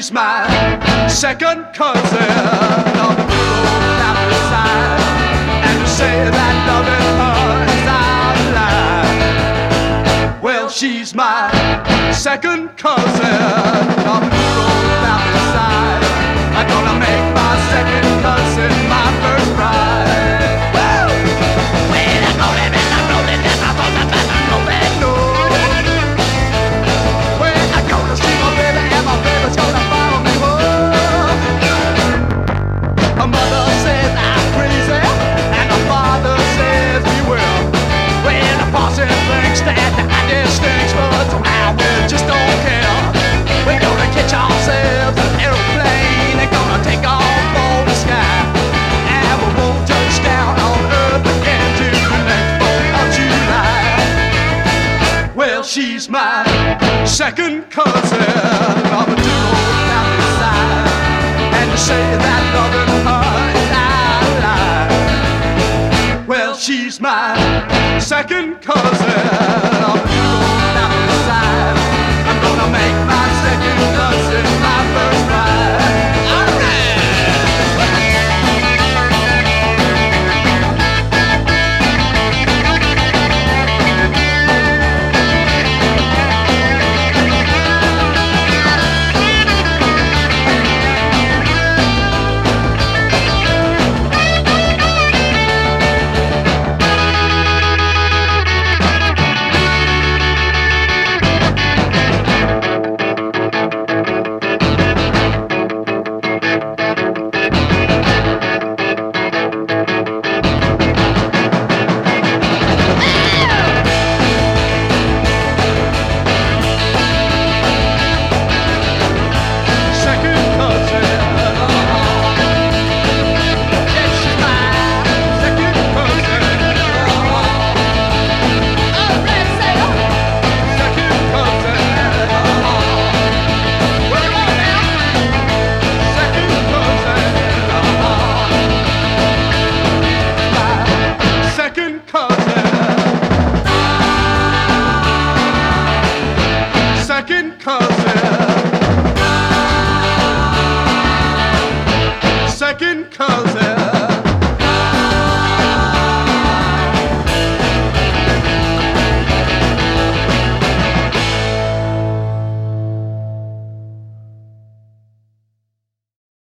she's my second cousin on the good old family side. And to say that loving her is out of line. Well, she's my second cousin on the good old family side. I'm gonna make my second cousin my first bride. Woo! Well, I'm rolling and I'm rolling and I'm on the back and rolling. No. Well, I'm gonna see my baby and my baby's gonna follow me home. My mother says I'm crazy and my father says we will. Well, the parson thinks that the idea stinks, but somehow we just don't care. We're gonna catch ourselves an aeroplane and gonna take off for the sky. And we won't touch down on Earth again till the next 4th of July. Well, she's my second cousin of a good old family side. And to say that loving her is out of line. Well, she's my second cousin of a good old family side. I'm gonna make my second cousin my first bride. All right. Second cousin